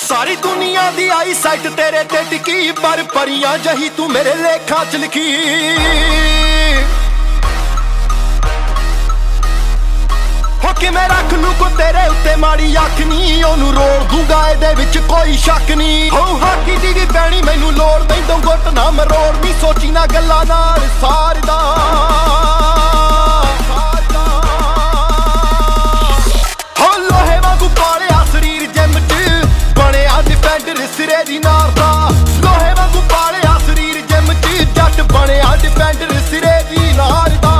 सारी दुनिया दी आई साइट तेरे ते टिकी, पर परियां जही तू मेरे लेखा च लिखी। हो किवें रख लू को तेरे उत्ते माड़ी अख नी, ओनू रोड़ दूंगा एदे विच कोई शक नी। हो हाकी दी भी पैनी मैनू लोड़ नहीं, दो गुट ना मरोड़ नी, सोची ना गल्लां नाल सारदा। हो लोहे वांगू पालिया शरीर जिम च, बणिया डिफेंडर सिरे दी नार दा। लोहे वांगू पालिया शरीर जिम च, जट बणिया डिफेंडर सिरे दी नार दा।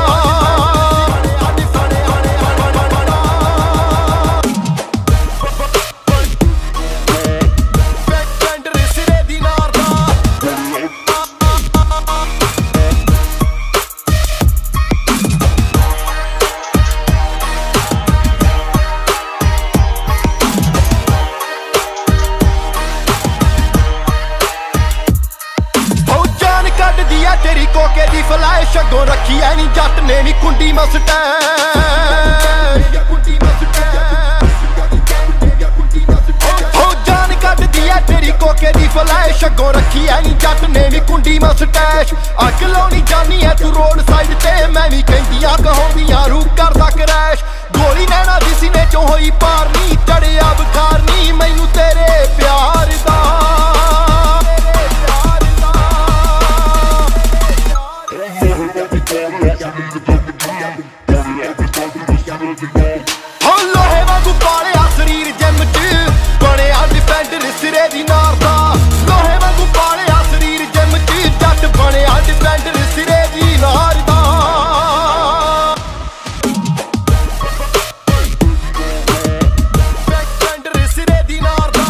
तेरी कोके दी फलैश अगों रखी है नी, जट ने नी कुंडी मस्टैश। हो जान कट दी है तेरी कोके दी फलैश अगों रखी है नी, जट ने नी कुंडी मस्टैश। अग लाउणी जानी है तू रोड साइड ते, मैं भी कहंदियां कहाउंदियां रू करदा क्रैश। गोली नैना दी सीने चों होई पार नी, चढ़िया बुखार नी मैनू तेरे प्यार दा। हो लोहे वांगू पालिया शरीर जिम च, बणिया डिफेंडर सिरे दी नार दा। लोहे वांगू पालिया शरीर जिम च, जट बणिया डिफेंडर सिरे दी नार दा। डिफेंडर सिरे दी नार दा।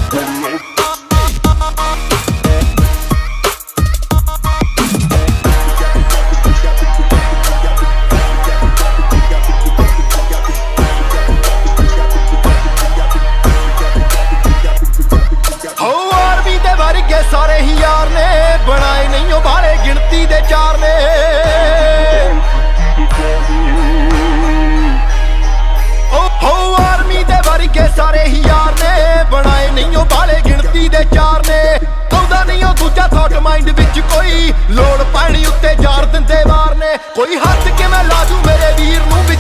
सारे ही यार ने बनाए नहीं हो बारे, गिनती दे चार ने। हो आर्मी दे वर्गे सारे ही यार ने, बनाए नहीं हो बारे, गिनती दे चार ने। औदा नहीं हो दूजा थॉट माइंड विच कोई, लोड़ पैनी उत्ते जार दिंदे वार ने। कोई हथ के मैं ला दूं मेरे वीर नूं